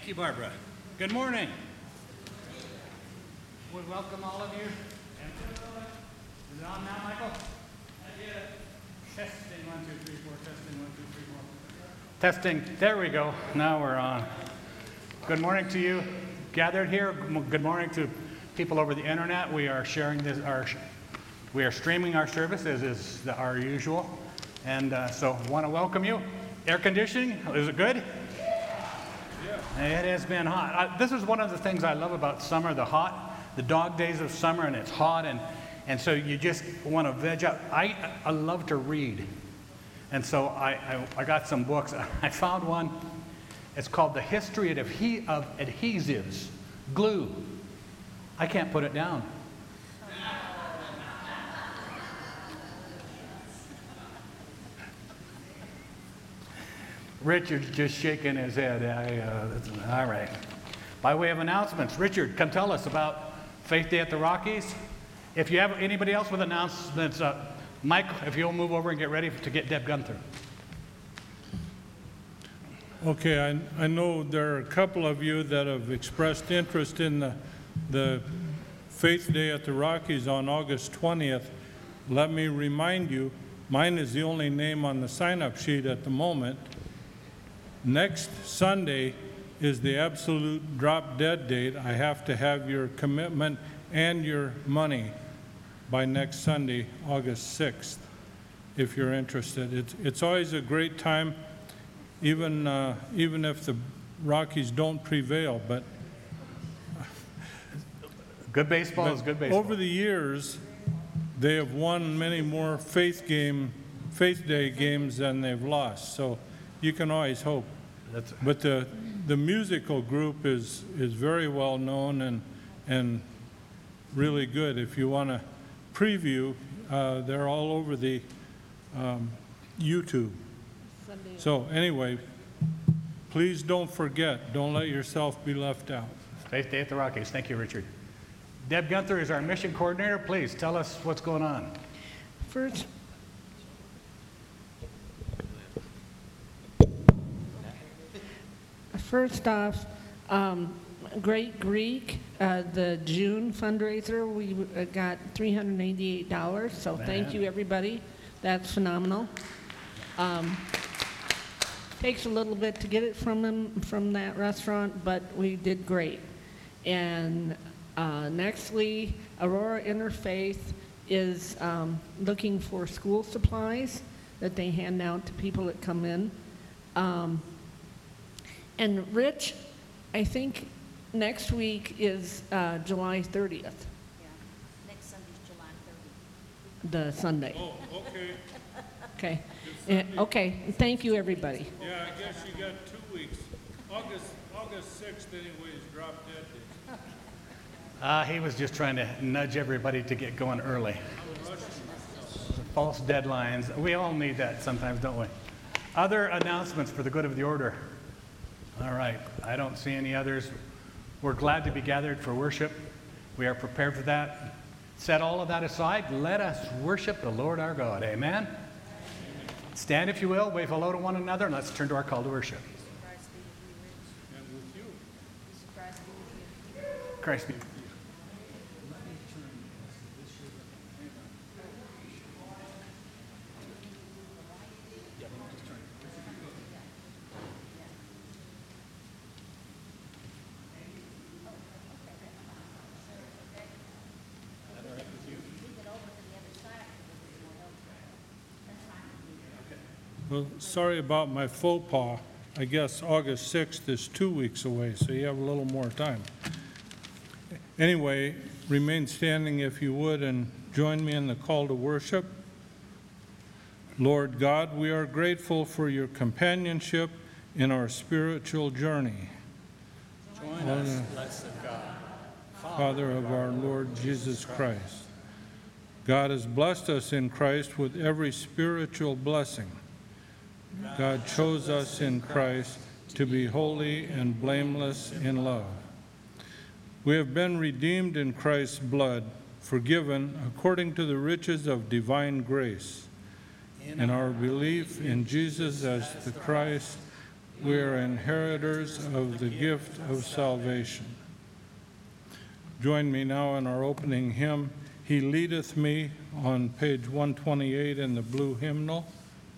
Thank you, Barbara. Good morning. We welcome all of you. Is it on now, Michael? Testing, 1, 2, 3, 4. Testing, 1, 2, 3, 4. Testing. There we go. Now we're on. Good morning to you gathered here. Good morning to people over the internet. We are sharing this. We are streaming our service as is our usual, and so want to welcome you. Air conditioning, is it good? Yeah. It has been hot. This is one of the things I love about summer, the dog days of summer, and it's hot, and so you just want to veg out. I love to read, and so I got some books. I found one. It's called The History of Adhesives, Glue. I can't put it down. Richard's just shaking his head. All right. By way of announcements, Richard, come tell us about Faith Day at the Rockies. If you have anybody else with announcements, Mike, if you'll move over and get ready to get Deb Gunther. Okay, I know there are a couple of you that have expressed interest in the Faith Day at the Rockies on August 20th. Let me remind you, mine is the only name on the sign-up sheet at the moment. Next Sunday is the absolute drop-dead date. I have to have your commitment and your money by next Sunday, August 6th, if you're interested. It's always a great time, even if the Rockies don't prevail. But good baseball is good baseball. Over the years, they have won many more Faith Day games than they've lost. So you can always hope. But the musical group is very well known and really good. If you want to preview, they're all over the YouTube. So anyway, please don't forget. Don't let yourself be left out. Faith Day at the Rockies. Thank you, Richard. Deb Gunther is our mission coordinator. Please tell us what's going on. First off, Great Greek, the June fundraiser, we got $388, so thank you, everybody. That's phenomenal. Takes a little bit to get it from that restaurant, but we did great. And nextly, Aurora Interfaith is looking for school supplies that they hand out to people that come in. And Rich, I think next week is July 30th. Yeah, next Sunday's July 30th. The Sunday. Oh, okay. Okay. Okay, thank you, everybody. Yeah, I guess you got 2 weeks. August 6th anyways, drop dead day. He was just trying to nudge everybody to get going early. False deadlines. We all need that sometimes, don't we? Other announcements for the good of the order. All right, I don't see any others. We're glad to be gathered for worship. We are prepared for that. Set all of that aside. Let us worship the Lord our God. Amen? Stand, if you will, wave hello to one another, and let's turn to our call to worship. And with you. Christ be with you. Well, sorry about my faux pas. I guess August 6th is 2 weeks away, so you have a little more time. Anyway, remain standing if you would and join me in the call to worship. Lord God, we are grateful for your companionship in our spiritual journey. Join us, blessed God, Father of our Lord Jesus Christ. God has blessed us in Christ with every spiritual blessing. God chose us in Christ to be holy and blameless in love. We have been redeemed in Christ's blood, forgiven according to the riches of divine grace. In our belief in Jesus as the Christ, we are inheritors of the gift of salvation. Join me now in our opening hymn, He Leadeth Me, on page 128 in the blue hymnal.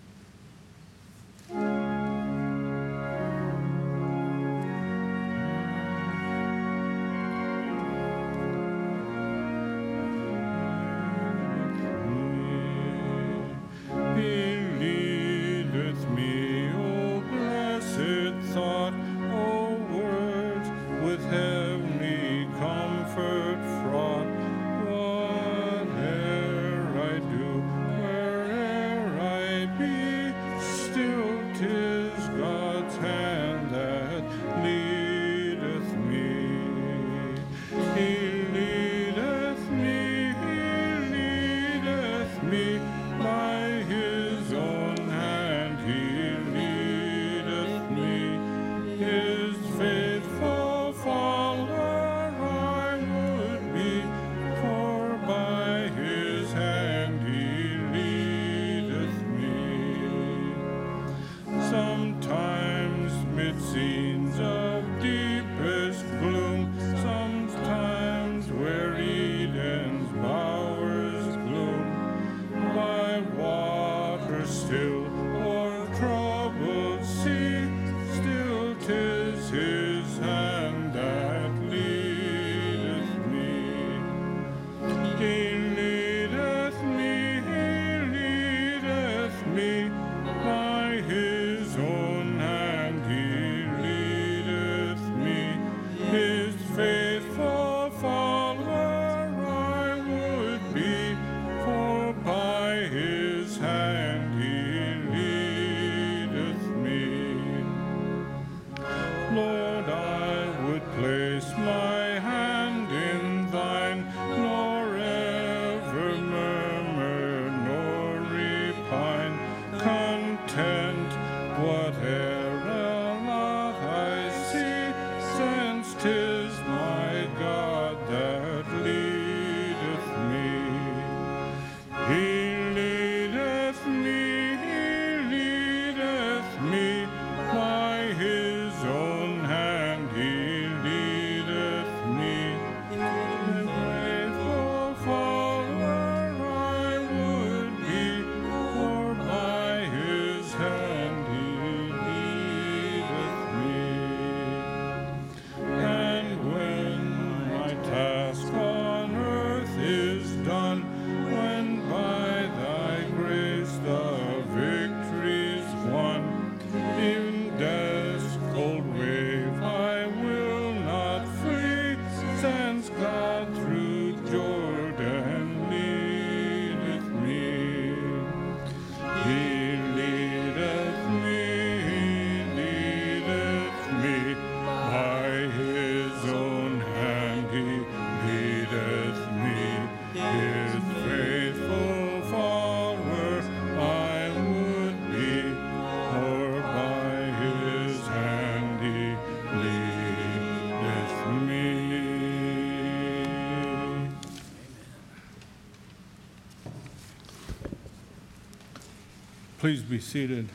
Please be seated.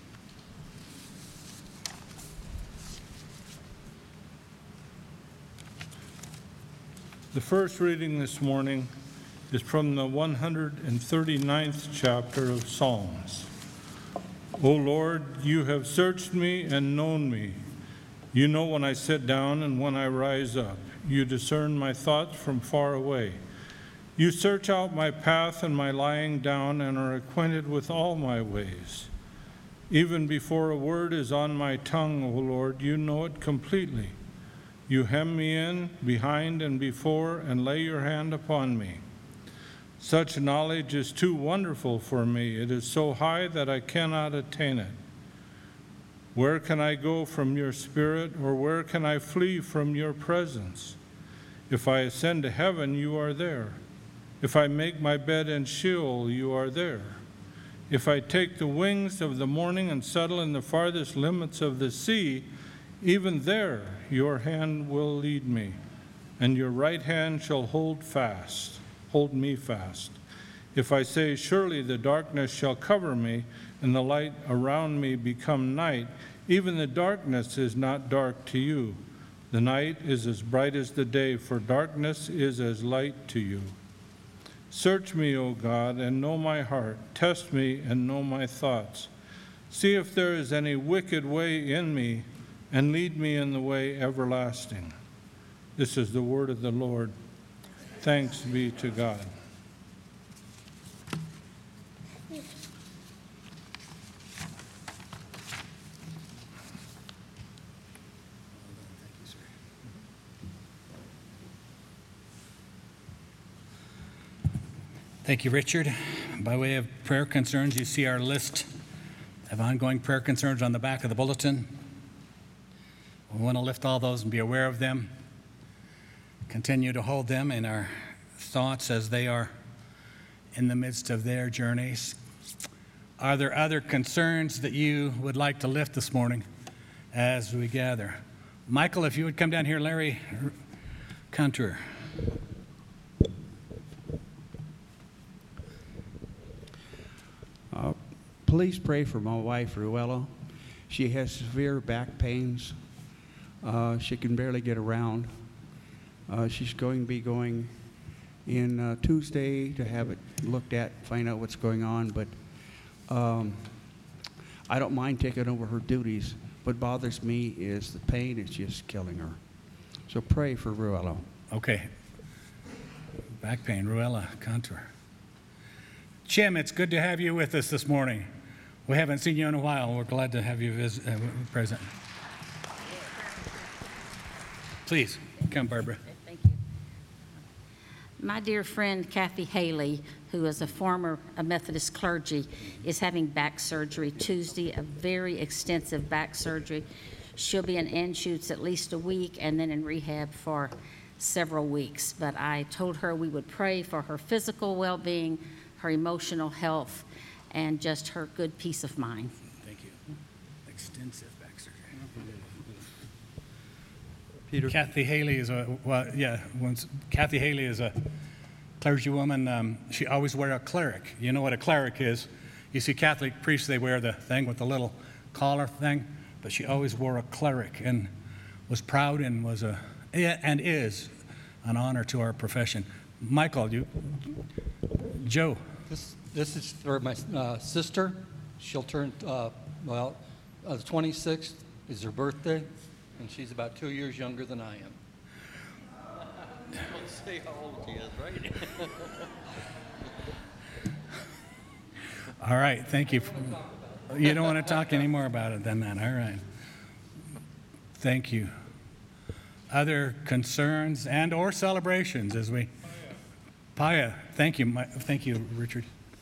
The first reading this morning is from the 139th chapter of Psalms. O Lord, you have searched me and known me. You know when I sit down and when I rise up. You discern my thoughts from far away. You search out my path and my lying down and are acquainted with all my ways. Even before a word is on my tongue, O Lord, you know it completely. You hem me in, behind and before, and lay your hand upon me. Such knowledge is too wonderful for me. It is so high that I cannot attain it. Where can I go from your spirit, or where can I flee from your presence? If I ascend to heaven, you are there. If I make my bed in Sheol, you are there. If I take the wings of the morning and settle in the farthest limits of the sea, even there your hand will lead me, and your right hand shall hold me fast. If I say, surely the darkness shall cover me, and the light around me become night, Even the darkness is not dark to you. The night is as bright as the day, for darkness is as light to you. Search me, O God, and know my heart. Test me and know my thoughts. See if there is any wicked way in me, and lead me in the way everlasting. This is the word of the Lord. Thanks be to God. Thank you, Richard. By way of prayer concerns, you see our list of ongoing prayer concerns on the back of the bulletin. We want to lift all those and be aware of them. Continue to hold them in our thoughts as they are in the midst of their journeys. Are there other concerns that you would like to lift this morning as we gather? Michael, if you would come down here, Larry Contour. Please pray for my wife, Ruella. She has severe back pains. She can barely get around. She's going to be going in Tuesday to have it looked at, find out what's going on. But I don't mind taking over her duties. What bothers me is the pain is just killing her. So pray for Ruella. Okay. Back pain, Ruella Contour. Jim, it's good to have you with us this morning. We haven't seen you in a while. We're glad to have you present. Please, come, Barbara. Thank you. My dear friend Kathy Haley, who is a former Methodist clergy, is having back surgery Tuesday, a very extensive back surgery. She'll be in Anschutz at least a week and then in rehab for several weeks. But I told her we would pray for her physical well-being, her emotional health, and just her good peace of mind. Thank you. Extensive back surgery. Peter. Kathy Haley is Kathy Haley is a clergywoman. She always wear a cleric. You know what a cleric is. You see Catholic priests, they wear the thing with the little collar thing, but she always wore a cleric and was proud and is an honor to our profession. Michael, Joe. This is for my sister. She'll turn, the 26th is her birthday, and she's about 2 years younger than I am. Don't say how old she is, right? All right, thank you. You don't want to talk any more about it than that. All right. Thank you. Other concerns and or celebrations as we... Paya, thank you. Thank you, Richard.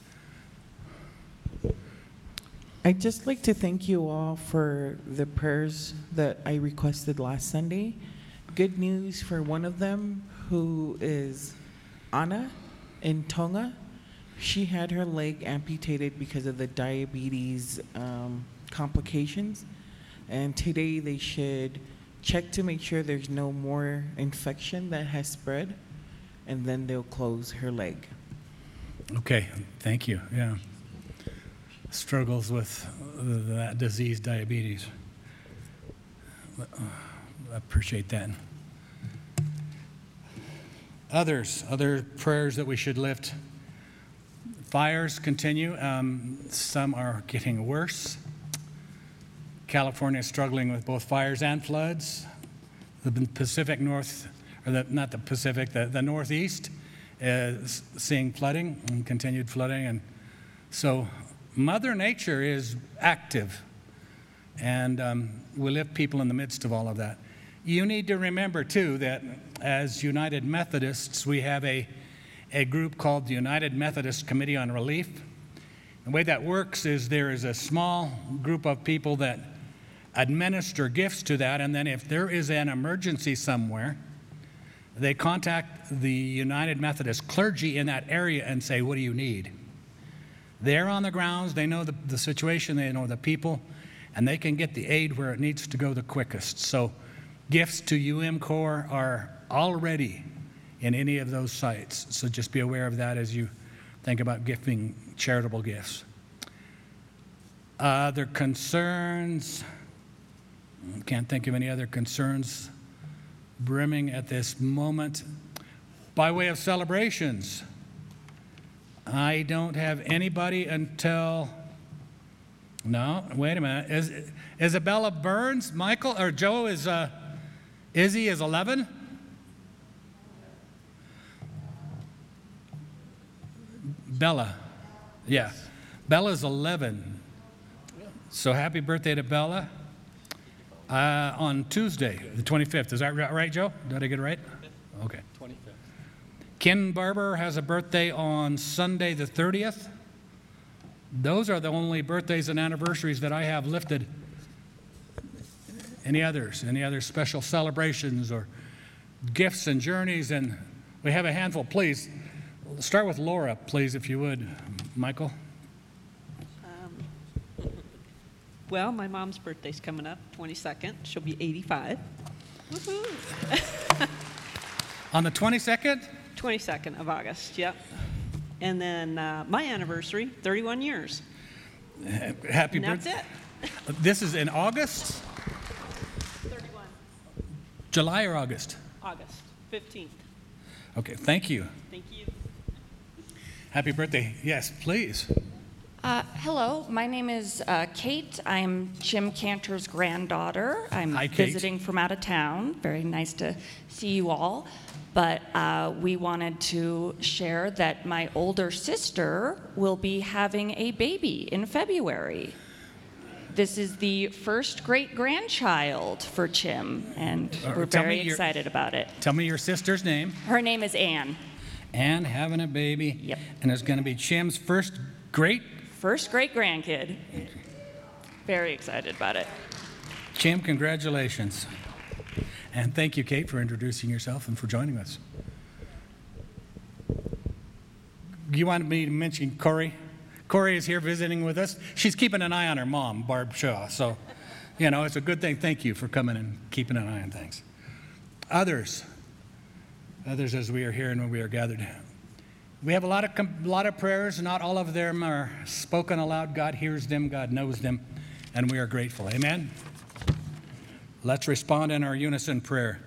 I'd just like to thank you all for the prayers that I requested last Sunday. Good news for one of them, who is Anna in Tonga. She had her leg amputated because of the diabetes complications. And today they should check to make sure there's no more infection that has spread, and then they'll close her leg. Okay, thank you. Yeah. Struggles with that disease, diabetes. I appreciate that. Other prayers that we should lift. Fires continue. Some are getting worse. California is struggling with both fires and floods. The Pacific North, or not the Pacific, the Northeast is seeing flooding and continued flooding. And so Mother Nature is active, and we lift people in the midst of all of that. You need to remember, too, that as United Methodists, we have a group called the United Methodist Committee on Relief. The way that works is there is a small group of people that administer gifts to that, and then if there is an emergency somewhere, they contact the United Methodist clergy in that area and say, what do you need? They're on the grounds, they know the situation, they know the people, and they can get the aid where it needs to go the quickest. So gifts to UMCOR are already in any of those sites. So just be aware of that as you think about giving charitable gifts. Other concerns. Can't think of any other concerns brimming at this moment. By way of celebrations, I don't have anybody until, no, wait a minute. Isabella Burns, Michael, or Joe is, Izzy is 11? Bella, yeah. Bella's 11. So happy birthday to Bella. On Tuesday, the 25th. Is that right, Joe? Did I get it right? Okay. 25th. Ken Barber has a birthday on Sunday, the 30th. Those are the only birthdays and anniversaries that I have lifted. Any others? Any other special celebrations or gifts and journeys? And we have a handful. Please, start with Laura, please, if you would, Michael. Well, my mom's birthday's coming up, 22nd. She'll be 85. Woohoo! On the 22nd? 22nd of August, yep. And then my anniversary, 31 years. Happy And that's birthday. it. This is in August? 31. July or August? August 15th. Okay, thank you. Thank you. Happy birthday. Yes, please. Hello, my name is Kate. I'm Jim Cantor's granddaughter. I'm Hi, Kate. visiting from out of town. Very nice to see you all. But we wanted to share that my older sister will be having a baby in February. This is the first great-grandchild for Jim, and we're tell me very your- excited about it. Tell me your sister's name. Her name is Anne. Anne having a baby. Yep. And it's going to be Chim's first great. First great-grandkid. Very excited about it. Chim, congratulations. And thank you, Kate, for introducing yourself and for joining us. You wanted me to mention Corey? Corey is here visiting with us. She's keeping an eye on her mom, Barb Shaw. So, you know, it's a good thing. Thank you for coming and keeping an eye on things. Others as we are here and when we are gathered. We have a lot of prayers. Not all of them are spoken aloud. God hears them. God knows them. And we are grateful. Amen? Let's respond in our unison prayer.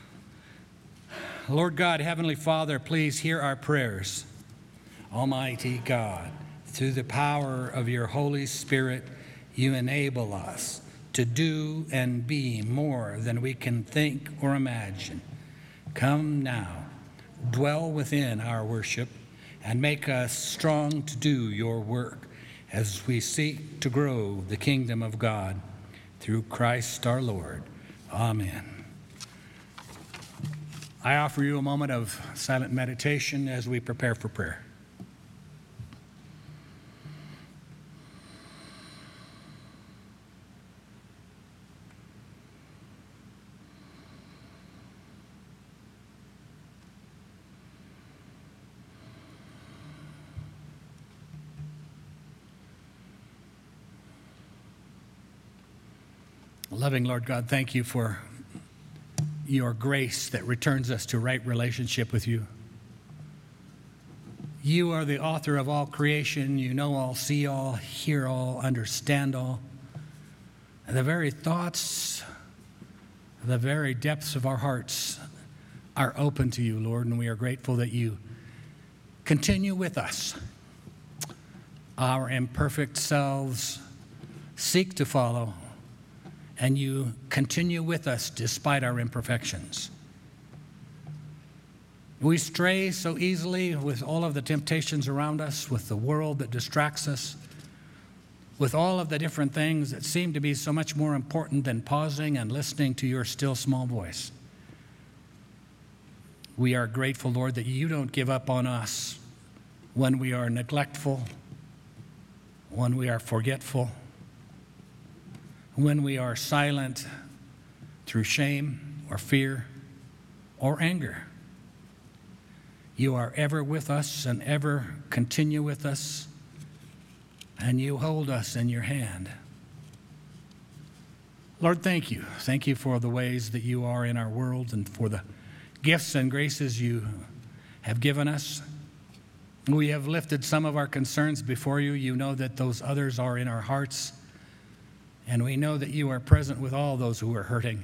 Lord God, Heavenly Father, please hear our prayers. Almighty God, through the power of your Holy Spirit, you enable us to do and be more than we can think or imagine. Come now, dwell within our worship, and make us strong to do your work as we seek to grow the kingdom of God through Christ our Lord. Amen. I offer you a moment of silent meditation as we prepare for prayer. Loving Lord God, thank you for your grace that returns us to right relationship with you. You are the author of all creation. You know all, see all, hear all, understand all. And the very thoughts, the very depths of our hearts are open to you, Lord, and we are grateful that you continue with us. Our imperfect selves seek to follow, and you continue with us despite our imperfections. We stray so easily with all of the temptations around us, with the world that distracts us, with all of the different things that seem to be so much more important than pausing and listening to your still small voice. We are grateful, Lord, that you don't give up on us when we are neglectful, when we are forgetful, when we are silent through shame or fear or anger. You are ever with us and ever continue with us, and you hold us in your hand. Lord, thank you. Thank you for the ways that you are in our world and for the gifts and graces you have given us. We have lifted some of our concerns before you. You know that those others are in our hearts. And we know that you are present with all those who are hurting.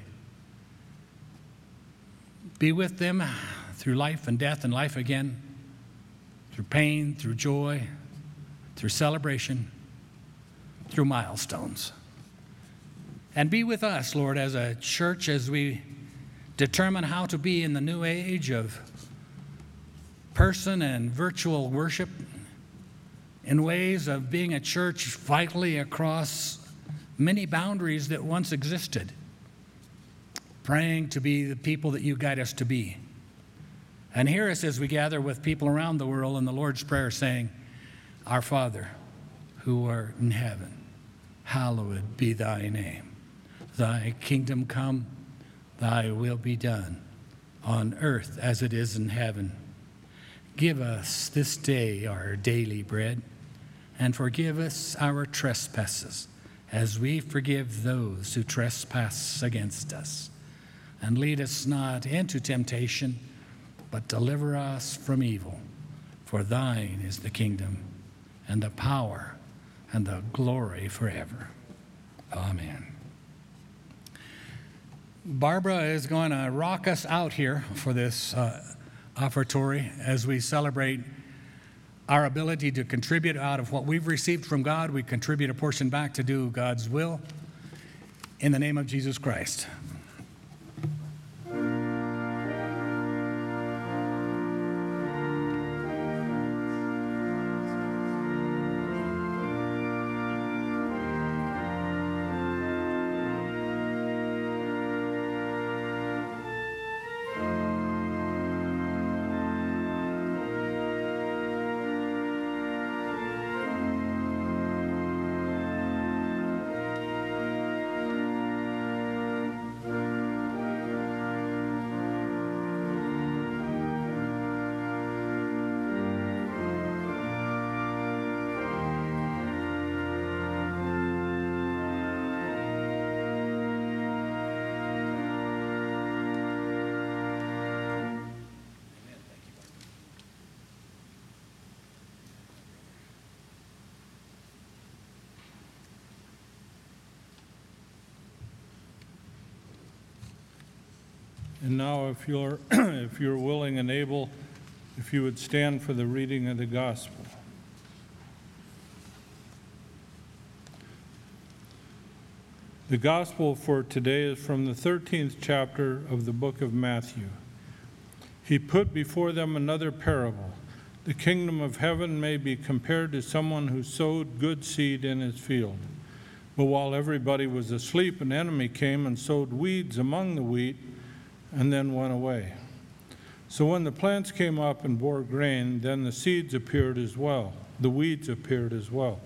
Be with them through life and death and life again, through pain, through joy, through celebration, through milestones. And be with us, Lord, as a church as we determine how to be in the new age of person and virtual worship, in ways of being a church vitally across many boundaries that once existed, praying to be the people that you guide us to be. And hear us as we gather with people around the world in the Lord's Prayer saying, Our Father, who art in heaven, hallowed be thy name. Thy kingdom come, thy will be done, on earth as it is in heaven. Give us this day our daily bread, and forgive us our trespasses, as we forgive those who trespass against us. And lead us not into temptation, but deliver us from evil. For thine is the kingdom, and the power, and the glory forever. Amen. Barbara is going to rock us out here for this offertory as we celebrate our ability to contribute out of what we've received from God. We contribute a portion back to do God's will in the name of Jesus Christ. And now, if you're willing and able, if you would stand for the reading of the gospel. The gospel for today is from the 13th chapter of the book of Matthew. He put before them another parable. The kingdom of heaven may be compared to someone who sowed good seed in his field. But while everybody was asleep, an enemy came and sowed weeds among the wheat, and then went away. So when the plants came up and bore grain, then the seeds appeared as well. The weeds appeared as well.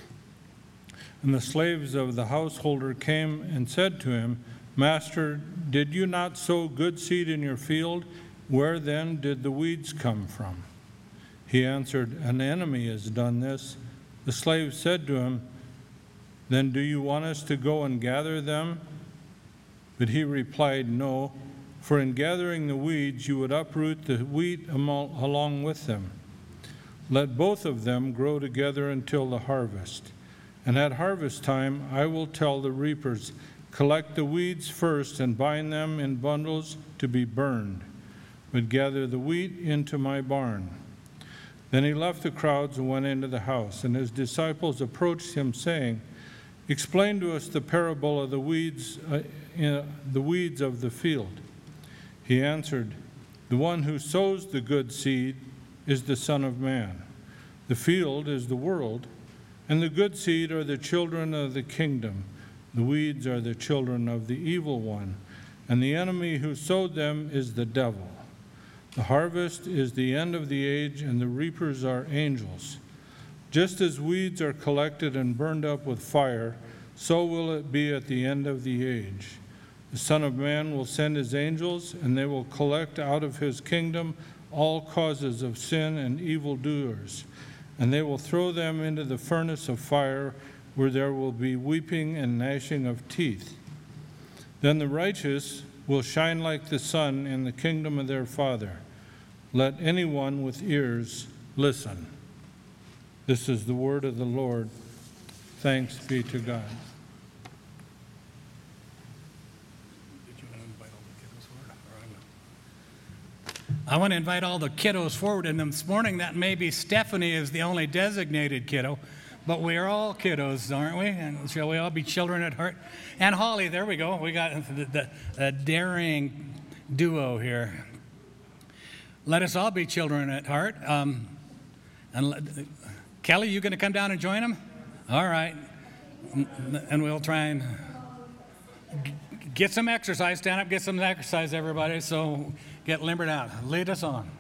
And the slaves of the householder came and said to him, Master, did you not sow good seed in your field? Where then did the weeds come from? He answered, An enemy has done this. The slaves said to him, Then do you want us to go and gather them? But he replied, No. For in gathering the weeds, you would uproot the wheat along with them. Let both of them grow together until the harvest. And at harvest time, I will tell the reapers, collect the weeds first and bind them in bundles to be burned, but gather the wheat into my barn. Then he left the crowds and went into the house. And his disciples approached him, saying, Explain to us the parable of the weeds of the field. He answered, The one who sows the good seed is the Son of Man. The field is the world, and the good seed are the children of the kingdom. The weeds are the children of the evil one, and the enemy who sowed them is the devil. The harvest is the end of the age, and the reapers are angels. Just as weeds are collected and burned up with fire, so will it be at the end of the age. The Son of Man will send his angels, and they will collect out of his kingdom all causes of sin and evildoers, and they will throw them into the furnace of fire, where there will be weeping and gnashing of teeth. Then the righteous will shine like the sun in the kingdom of their Father. Let anyone with ears listen. This is the word of the Lord. Thanks be to God. I want to invite all the kiddos forward. And this morning, that maybe Stephanie is the only designated kiddo, but we are all kiddos, aren't we? And shall we all be children at heart? And Holly, there we go. We got the daring duo here. Let us all be children at heart. Kelly, you going to come down and join them? All right. And we'll try and get some exercise. Stand up, get some exercise, everybody. So get limbered out. Lead us on.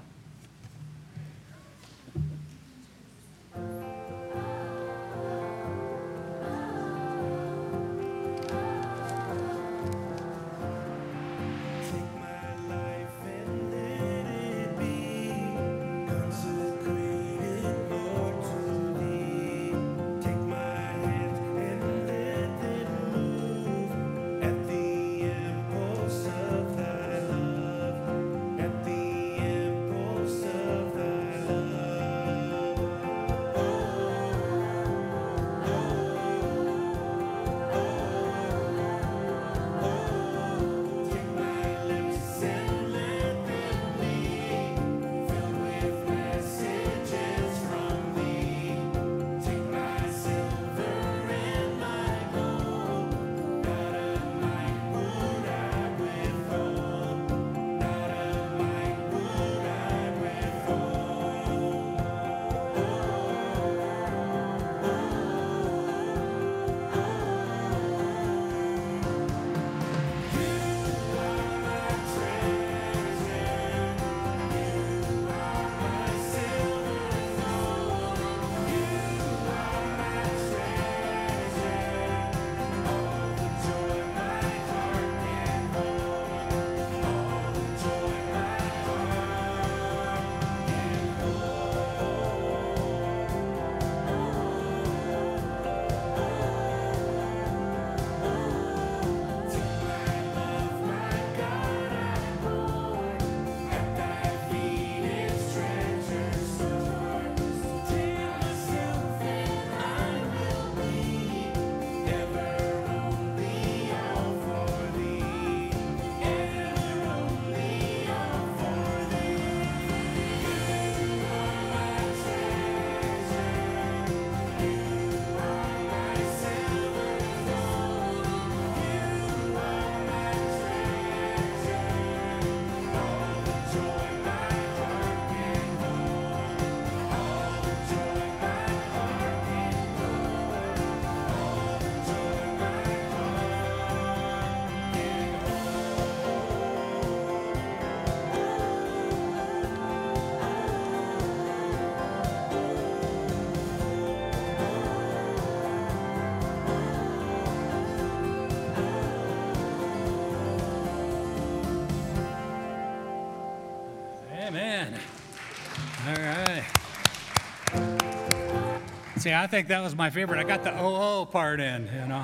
Amen. All right. See, I think that was my favorite. I got the oh part in, you know.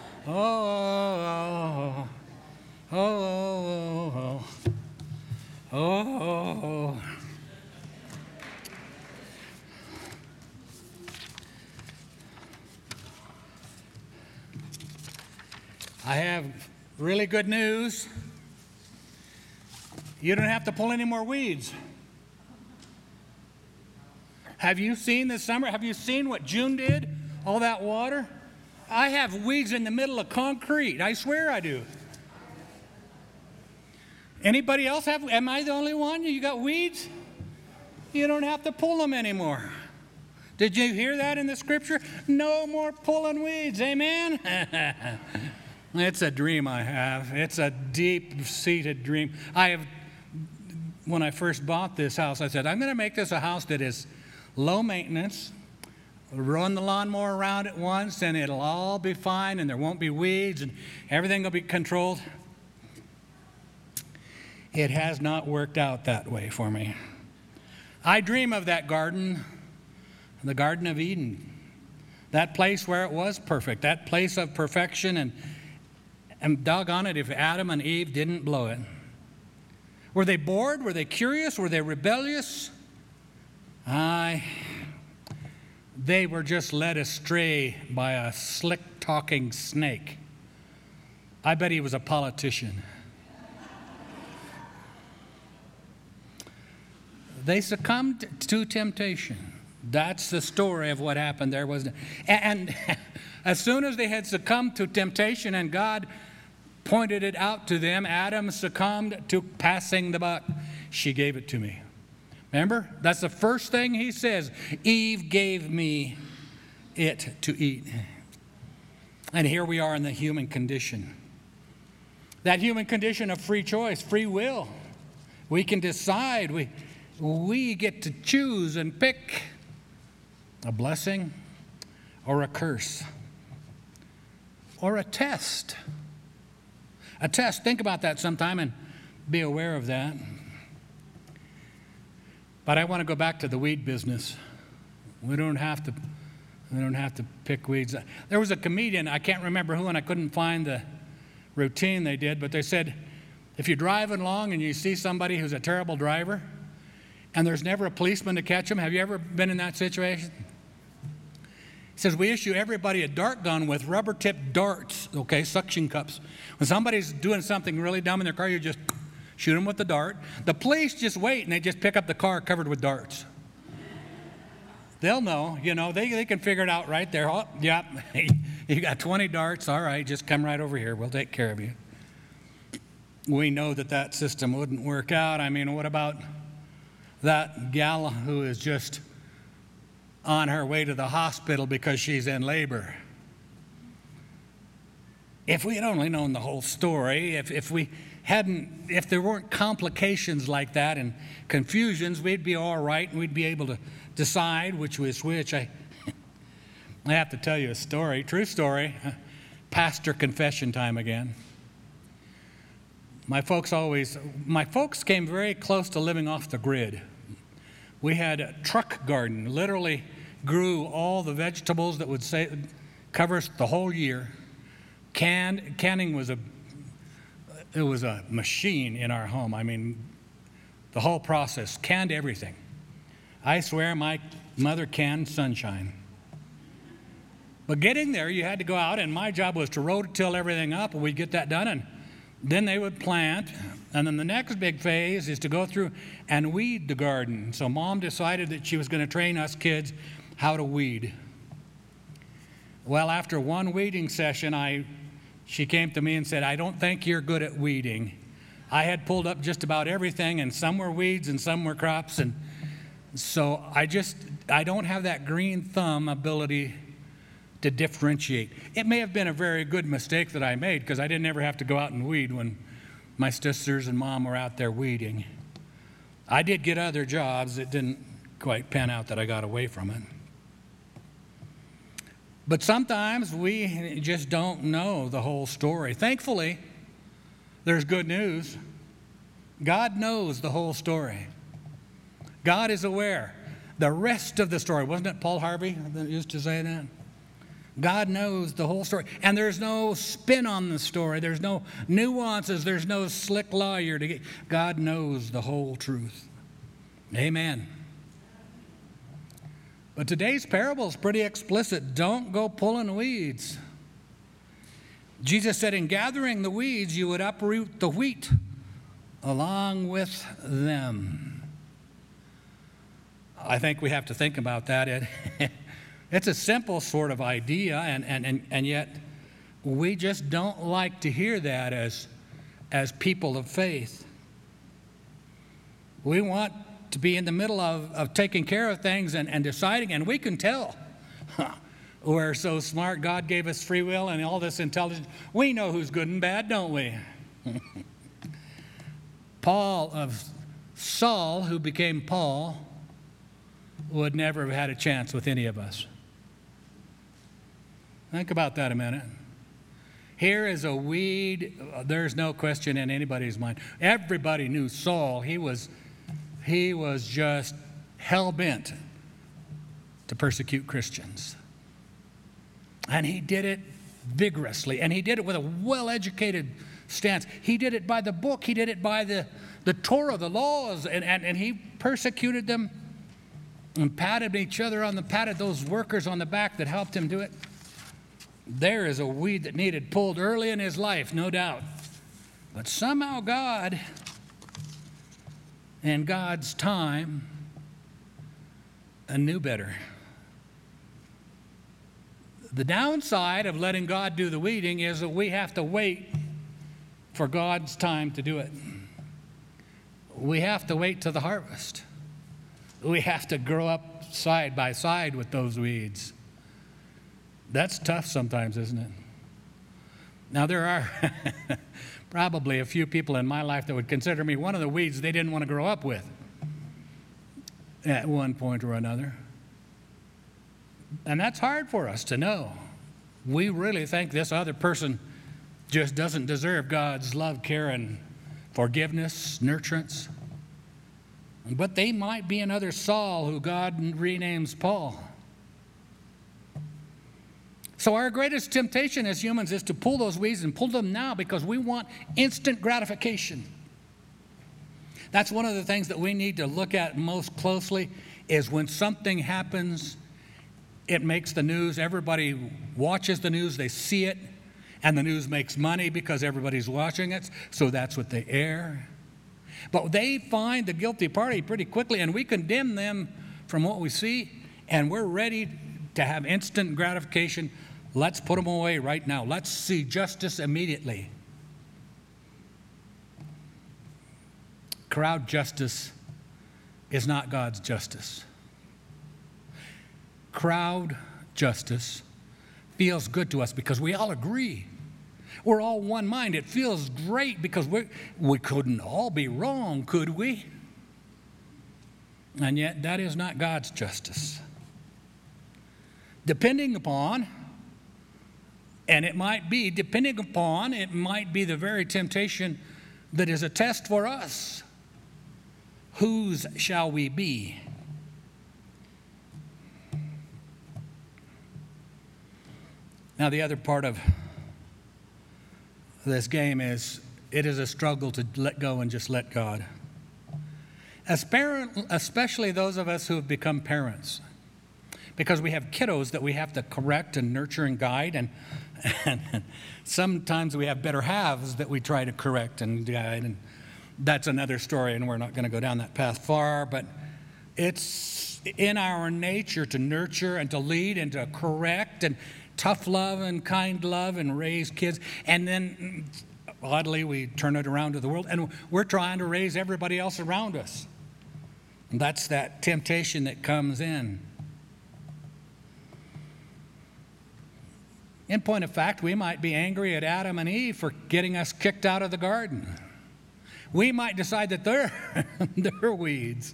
Oh, oh, oh, oh, oh, oh. I have really good news. You don't have to pull any more weeds. Have you seen this summer? Have you seen what June did? All that water? I have weeds in the middle of concrete. I swear I do. Anybody else have? Am I the only one? You got weeds? You don't have to pull them anymore. Did you hear that in the scripture? No more pulling weeds. Amen? It's a dream I have. It's a deep-seated dream. When I first bought this house, I said, I'm going to make this a house that is low maintenance, run the lawnmower around it once, and it'll all be fine, and there won't be weeds, and everything will be controlled. It has not worked out that way for me. I dream of that garden, the Garden of Eden, that place where it was perfect, that place of perfection, and doggone it if Adam and Eve didn't blow it. Were they bored? Were they curious? Were they rebellious? They were just led astray by a slick-talking snake. I bet he was a politician. They succumbed to temptation. That's the story of what happened there. And as soon as they had succumbed to temptation and God pointed it out to them, Adam succumbed to passing the buck. She gave it to me. Remember? That's the first thing he says. Eve gave me it to eat. And here we are in the human condition. That human condition of free choice, free will. We can decide. We get to choose and pick a blessing or a curse or a test. A test. Think about that sometime and be aware of that. But I want to go back to the weed business. We don't have to pick weeds. There was a comedian, I can't remember who, and I couldn't find the routine they did, but they said, if you're driving along and you see somebody who's a terrible driver, and there's never a policeman to catch them, have you ever been in that situation? He says, we issue everybody a dart gun with rubber-tipped darts, okay, suction cups. When somebody's doing something really dumb in their car, you just shoot them with the dart. The police just wait, and they just pick up the car covered with darts. They'll know, they can figure it out right there. Oh, yeah, you got 20 darts. All right, just come right over here. We'll take care of you. We know that system wouldn't work out. I mean, what about that gal who is just on her way to the hospital because she's in labor? If we had only known the whole story, if there weren't complications like that and confusions, we'd be all right and we'd be able to decide which was which. I have to tell you a story, true story, pastor confession time again. My folks came very close to living off the grid. We had a truck garden, literally grew all the vegetables that would cover us the whole year. Canning was a machine in our home. I mean, the whole process, canned everything. I swear my mother canned sunshine. But getting there, you had to go out, and my job was to rototill everything up, and we'd get that done, and then they would plant, and then the next big phase is to go through and weed the garden. So Mom decided that she was going to train us kids how to weed. Well, after one weeding session, she came to me and said, I don't think you're good at weeding. I had pulled up just about everything, and some were weeds and some were crops, and so I don't have that green thumb ability to differentiate. It may have been a very good mistake that I made because I didn't ever have to go out and weed when my sisters and Mom were out there weeding. I did get other jobs. It didn't quite pan out that I got away from it. But sometimes we just don't know the whole story. Thankfully, there's good news. God knows the whole story. God is aware. The rest of the story, wasn't it Paul Harvey that used to say that? God knows the whole story. And there's no spin on the story. There's no nuances. There's no slick lawyer to get. God knows the whole truth. Amen. But today's parable is pretty explicit. Don't go pulling weeds. Jesus said, in gathering the weeds, you would uproot the wheat along with them. I think we have to think about that. It's a simple sort of idea, and yet we just don't like to hear that as people of faith. We want to be in the middle of taking care of things and deciding, and we can tell. We're so smart. God gave us free will and all this intelligence. We know who's good and bad, don't we? Saul, who became Paul, would never have had a chance with any of us. Think about that a minute. Here is a weed. There's no question in anybody's mind. Everybody knew Saul. He was just hell-bent to persecute Christians. And he did it vigorously. And he did it with a well-educated stance. He did it by the book. He did it by the Torah, the laws. And he persecuted them and patted those workers on the back that helped him do it. There is a weed that needed pulled early in his life, no doubt. But somehow God in God's time and knew better. The downside of letting God do the weeding is that we have to wait for God's time to do it. We have to wait till the harvest. We have to grow up side by side with those weeds. That's tough sometimes, isn't it? Now, there are probably a few people in my life that would consider me one of the weeds they didn't want to grow up with at one point or another. And that's hard for us to know. We really think this other person just doesn't deserve God's love, care, and forgiveness, nurturance. But they might be another Saul who God renames Paul. So our greatest temptation as humans is to pull those weeds and pull them now because we want instant gratification. That's one of the things that we need to look at most closely is when something happens, it makes the news. Everybody watches the news, they see it, and the news makes money because everybody's watching it, so that's what they air. But they find the guilty party pretty quickly, and we condemn them from what we see, and we're ready to have instant gratification. Let's put them away right now. Let's see justice immediately. Crowd justice is not God's justice. Crowd justice feels good to us because we all agree. We're all one mind. It feels great because we couldn't all be wrong, could we? And yet that is not God's justice. Depending upon the very temptation that is a test for us. Whose shall we be? Now, the other part of this game is it is a struggle to let go and just let God. Especially those of us who have become parents. Because we have kiddos that we have to correct and nurture and guide, and sometimes we have better halves that we try to correct and guide, and that's another story, and we're not going to go down that path far, but it's in our nature to nurture and to lead and to correct and tough love and kind love and raise kids, and then oddly we turn it around to the world, and we're trying to raise everybody else around us. And that's that temptation that comes in. In point of fact, we might be angry at Adam and Eve for getting us kicked out of the garden. We might decide that they're weeds.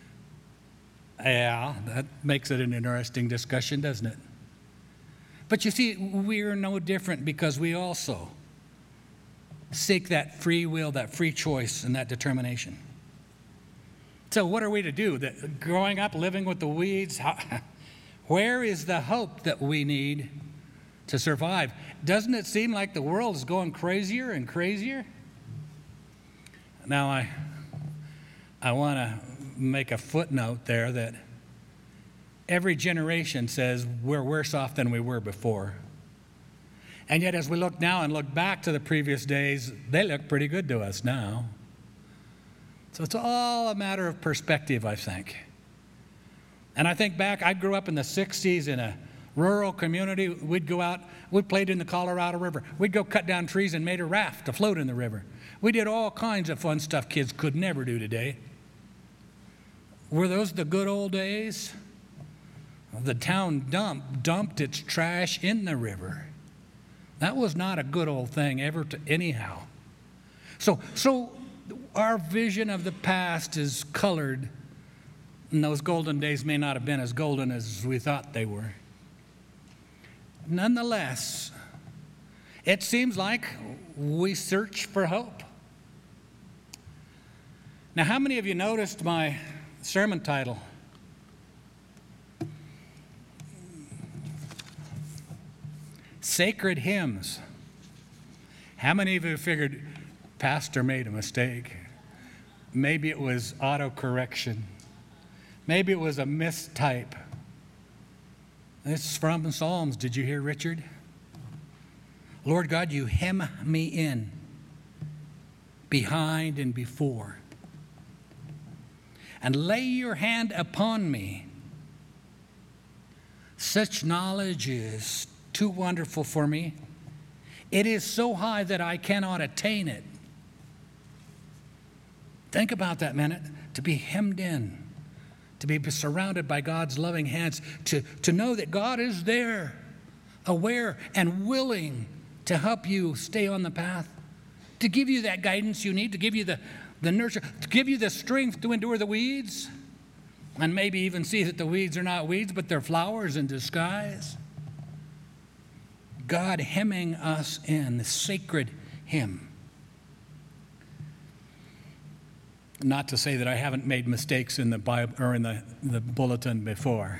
Yeah, that makes it an interesting discussion, doesn't it? But you see, we're no different because we also seek that free will, that free choice, and that determination. So what are we to do? That growing up, living with the weeds, where is the hope that we need to survive? Doesn't it seem like the world is going crazier and crazier? Now, I want to make a footnote there that every generation says we're worse off than we were before. And yet, as we look now and look back to the previous days, they look pretty good to us now. So it's all a matter of perspective, I think. And I think back, I grew up in the 60s in a rural community. We'd go out, we played in the Colorado River. We'd go cut down trees and made a raft to float in the river. We did all kinds of fun stuff kids could never do today. Were those the good old days? The town dumped its trash in the river. That was not a good old thing ever to anyhow. So our vision of the past is colored, and those golden days may not have been as golden as we thought they were. Nonetheless, it seems like we search for hope. Now, how many of you noticed my sermon title? Sacred Hymns. How many of you figured pastor made a mistake? Maybe it was autocorrection. Maybe it was a mistype. This is from the Psalms. Did you hear Richard? Lord God, you hem me in, behind and before. and lay your hand upon me. Such knowledge is too wonderful for me. It is so high that I cannot attain it. Think about that minute, to be hemmed in, to be surrounded by God's loving hands, to know that God is there, aware and willing to help you stay on the path, to give you that guidance you need, to give you the nurture, to give you the strength to endure the weeds, and maybe even see that the weeds are not weeds, but they're flowers in disguise. God hemming us in, the sacred hymn. Not to say that I haven't made mistakes in the Bible or in the bulletin before,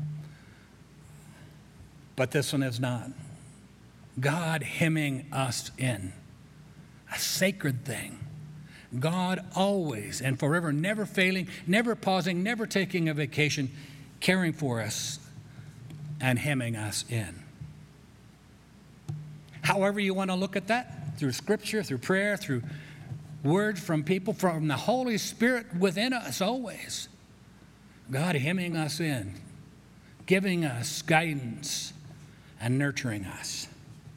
but this one is not. God hemming us in, a sacred thing. God always and forever, never failing, never pausing, never taking a vacation, caring for us and hemming us in. However you want to look at that, through Scripture, through prayer, through words from people, from the Holy Spirit within us always. God hemming us in, giving us guidance and nurturing us.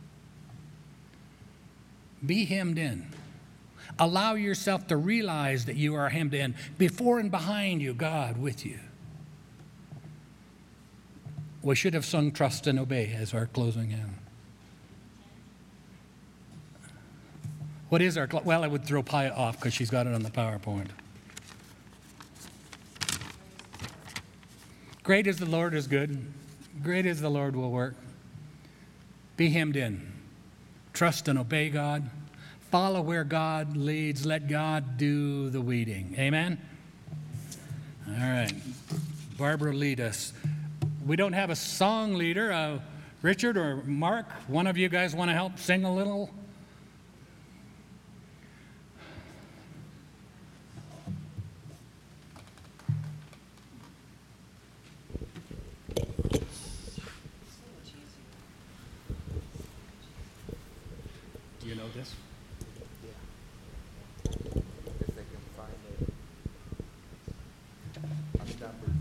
Be hemmed in. Allow yourself to realize that you are hemmed in. Before and behind you, God with you. We should have sung Trust and Obey as our closing hymn. What is our, well, I would throw Pia off because she's got it on the PowerPoint. Great is the Lord is good. Great is the Lord will work. Be hemmed in. Trust and obey God. Follow where God leads. Let God do the weeding. Amen? All right. Barbara, lead us. We don't have a song leader. Richard or Mark, one of you guys want to help sing a little? Do you know this? If they can find a unnumbered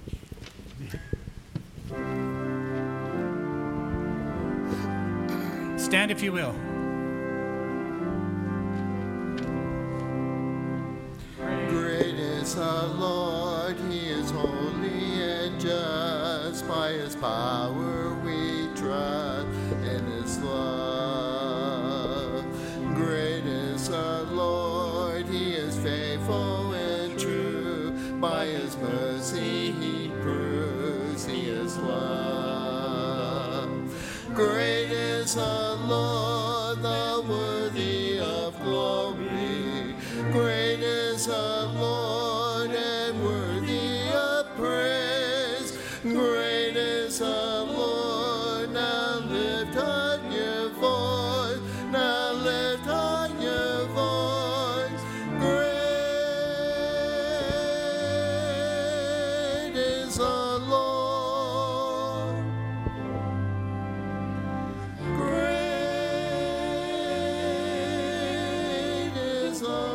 challenge. Stand if you will. Great is the Lord, He is holy and just. By His power we trust in His love. Great is the Lord, He is faithful and true. By His mercy He proves He is love. Great is the Lord, the worthy of glory. Great is the Lord and worthy of praise. Great is the Lord. Now lift up your voice. Now lift up your voice. Great is the Lord. Great is the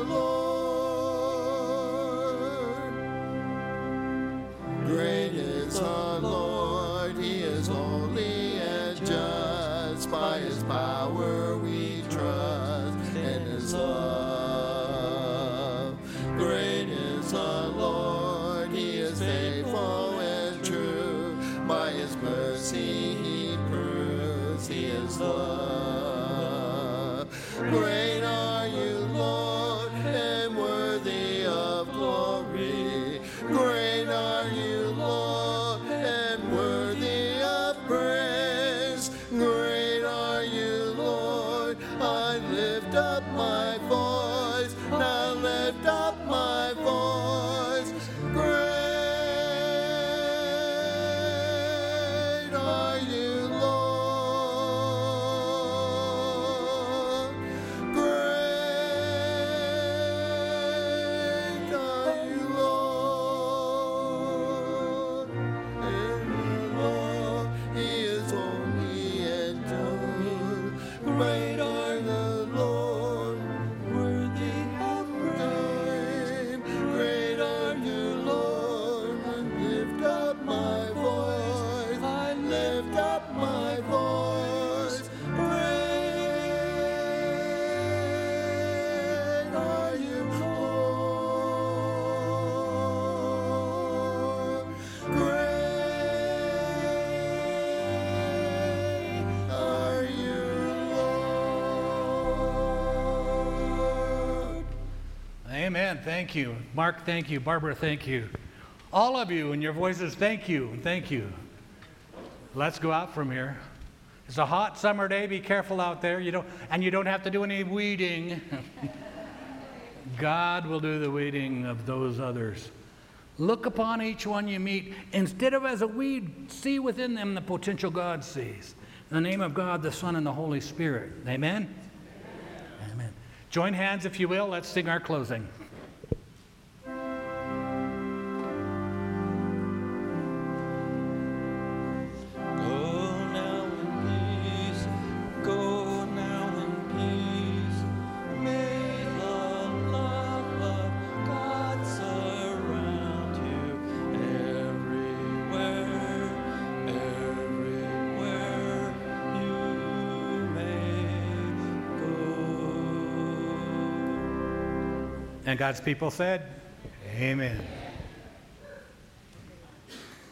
Lord. Great is the Lord, He is holy and just. By His power we trust in His love. Great is the Lord, He is faithful and true. By His mercy He proves He is love. Great are you, Lord, and worthy of glory. Great are you, Lord, and Amen. Thank you. Mark, thank you. Barbara, thank you. All of you in your voices, thank you. Thank you. Let's go out from here. It's a hot summer day. Be careful out there. You don't have to do any weeding. God will do the weeding of those others. Look upon each one you meet. Instead of as a weed, see within them the potential God sees. In the name of God, the Son, and the Holy Spirit. Amen? Amen. Join hands, if you will. Let's sing our closing. And God's people said, amen.